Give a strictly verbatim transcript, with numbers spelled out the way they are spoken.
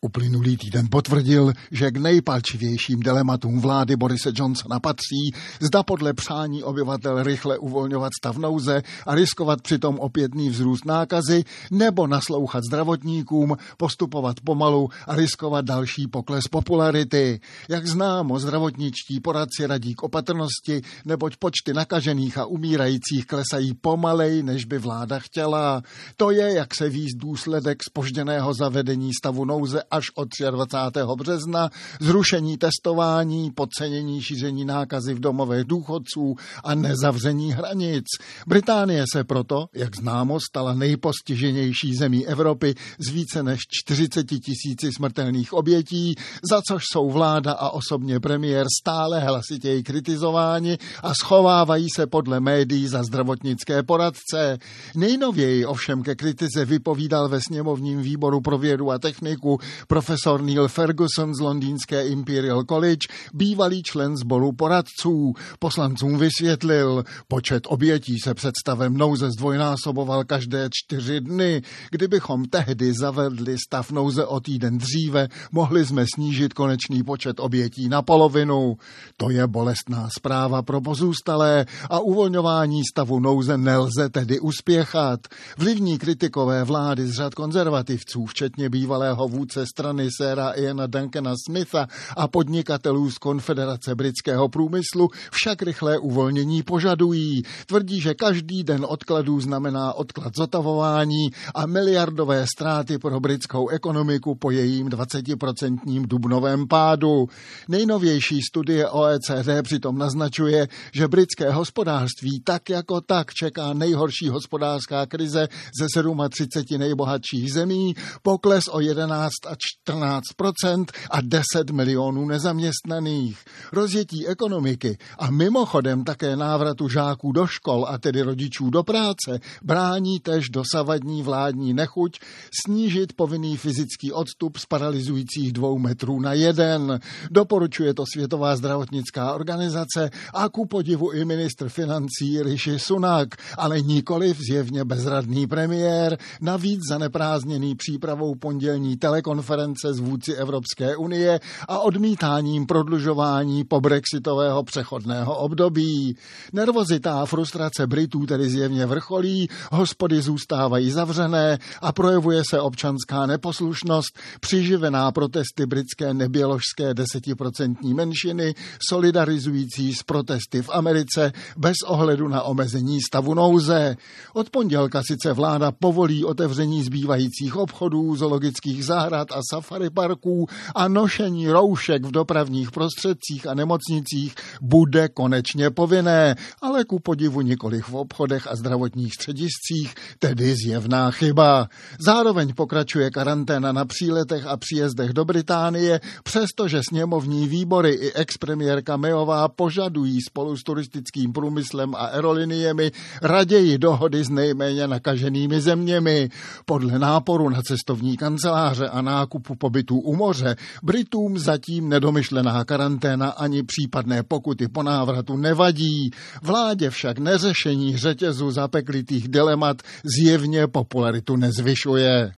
Uplynulý týden potvrdil, že k nejpalčivějším dilematům vlády Borise Johnsona patří, zda podle přání obyvatel rychle uvolňovat stav nouze a riskovat přitom opětný vzrůst nákazy, nebo naslouchat zdravotníkům, postupovat pomalu a riskovat další pokles popularity. Jak známo, zdravotničtí poradci radí k opatrnosti, neboť počty nakažených a umírajících klesají pomalej, než by vláda chtěla. To je, jak se ví, důsledek zpožděného zavedení stavu nouze až od dvacátého třetího března, zrušení testování, podcenění šíření nákazy v domovech důchodců a nezavření hranic. Británie se proto, jak známo, stala nejpostiženější zemí Evropy s více než čtyřiceti tisíci smrtelných obětí, za což jsou vláda a osobně premiér stále hlasitěji kritizováni a schovávají se podle médií za zdravotnické poradce. Nejnověji ovšem ke kritice vypovídal ve sněmovním výboru pro vědu a techniku profesor Neil Ferguson z londýnské Imperial College, bývalý člen sboru poradců. Poslancům vysvětlil, počet obětí se před stavem nouze zdvojnásoboval každé čtyři dny. Kdybychom tehdy zavedli stav nouze o týden dříve, mohli jsme snížit konečný počet obětí na polovinu. To je bolestná zpráva pro pozůstalé a uvolňování stavu nouze nelze tedy uspěchat. Vlivní kritikové vlády z řad konzervativců, včetně bývalého vůdce strany séra Iana Duncana Smitha a podnikatelů z Konfederace britského průmyslu, však rychlé uvolnění požadují. Tvrdí, že každý den odkladů znamená odklad zotavování a miliardové ztráty pro britskou ekonomiku po jejím dvacetiprocentním dubnovém pádu. Nejnovější studie O E C D přitom naznačuje, že britské hospodářství tak jako tak čeká nejhorší hospodářská krize ze třiceti sedmi nejbohatších zemí, pokles o jedenáct až čtrnáct procent a deset milionů nezaměstnaných. Rozjetí ekonomiky a mimochodem také návratu žáků do škol a tedy rodičů do práce brání též dosavadní vládní nechuť snížit povinný fyzický odstup z paralyzujících dvou metrů na jeden. Doporučuje to Světová zdravotnická organizace a ku podivu i ministr financí Rishi Sunak, ale nikoliv zjevně bezradný premiér, navíc zaneprázdněný přípravou pondělní telekonference s vůdci Evropské unie a odmítáním prodlužování pobrexitového přechodného období. Nervozita a frustrace Britů tedy zjevně vrcholí, hospody zůstávají zavřené a projevuje se občanská neposlušnost, přiživená protesty britské neběložské desetiprocentní menšiny, solidarizující s protesty v Americe bez ohledu na omezení stavu nouze. Od pondělka sice vláda povolí otevření zbývajících obchodů, zoologických zahrad a safari parků a nošení roušek v dopravních prostředcích a nemocnicích bude konečně povinné, ale ku podivu nikoliv v obchodech a zdravotních střediscích, tedy zjevná chyba. Zároveň pokračuje karanténa na příletech a příjezdech do Británie, přestože sněmovní výbory i expremiérka Mayová požadují spolu s turistickým průmyslem a aeroliniemi raději dohody s nejméně nakaženými zeměmi. Podle náporu na cestovní kanceláře a nákupu pobytů u moře Britům zatím nedomyšlená karanténa ani případné pokuty po návratu nevadí. Vládě však neřešení řetězu zapeklitých dilemat zjevně popularitu nezvyšuje.